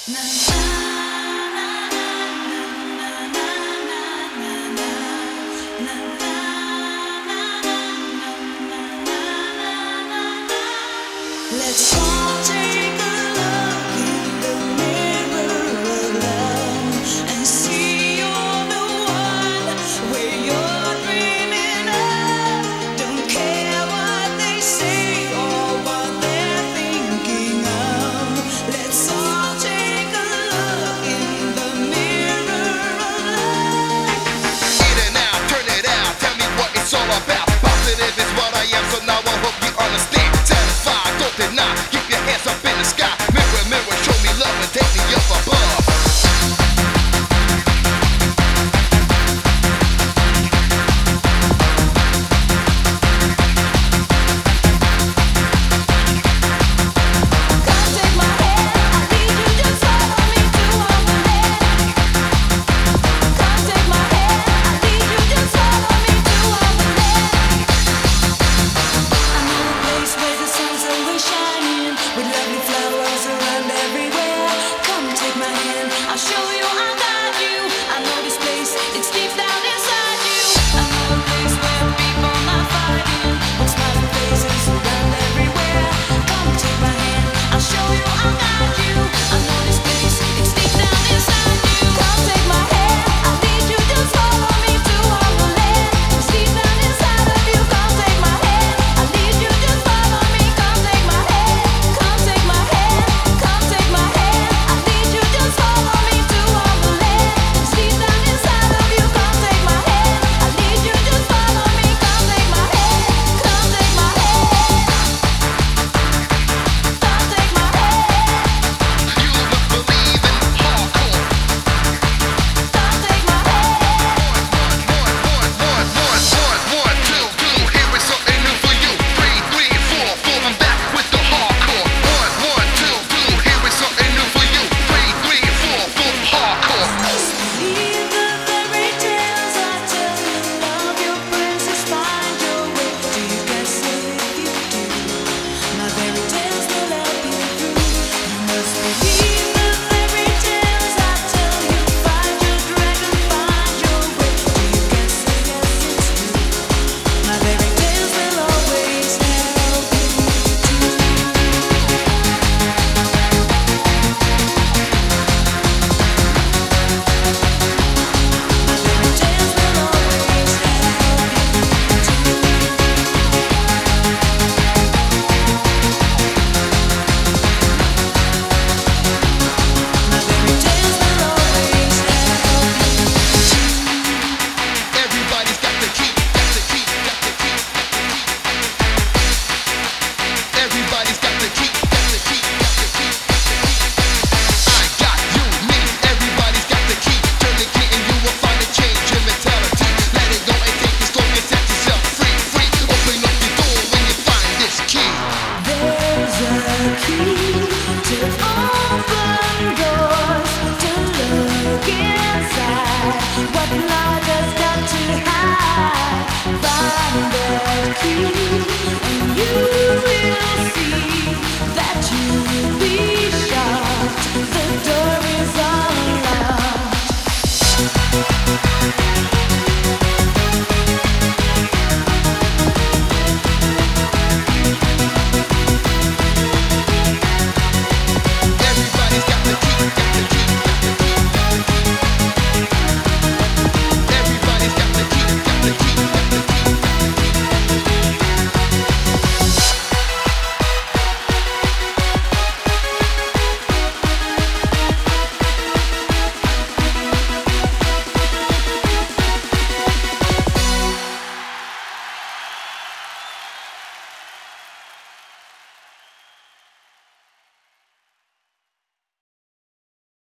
Let's all take a look in the mirror of love and see you're the one where you're dreaming of. Don't care what they say or what they're thinking of. Let's all take a look in the mirror of love. In and out, turn it out, tell me what it's all about. Positive is what I am, so now I hope you understand. Satisfied, don't deny, keep your hands up in the sky. Mirror, mirror, show me love and take me up above. Come take my hand, I need you, just follow me to Wonderland. Come take my hand, I need you, just follow me to Wonderland. I know a place where the sun's always shining, with lovely flowers around everywhere. Come take my hand, I'll show you, I'll guide you. I know this place, it's deep down inside you. I know a place where people not fighting, with smiling faces around everywhere. Come take my hand, I'll show you, I'll guide you.